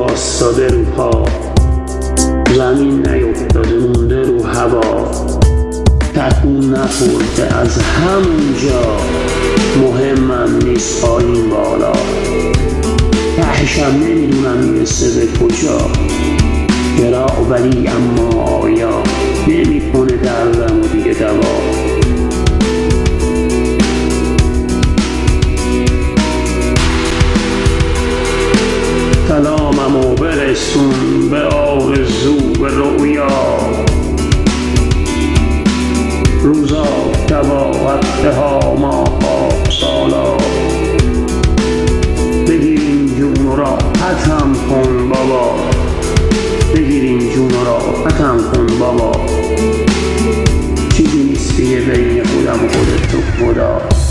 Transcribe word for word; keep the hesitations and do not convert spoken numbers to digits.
واسطاده رو پا، زمین نیفتاده مونده رو هوا، تکون نخورده از همونجا، مهمم نیست پایین بالا، تهشم نمیدونم میرسه به کجا، چرا ولی اما آیا نمیکنه دردم و دیگه دوا. سلاممو برسون به آرزو به رویا، روزا شبا هفته ها ماها سالا، بگیرین جون و راحتم کن بابا، بگیرین جون و راحتم کن بابا، چیزی نیست دیگه بین خودم و خودت و خدا.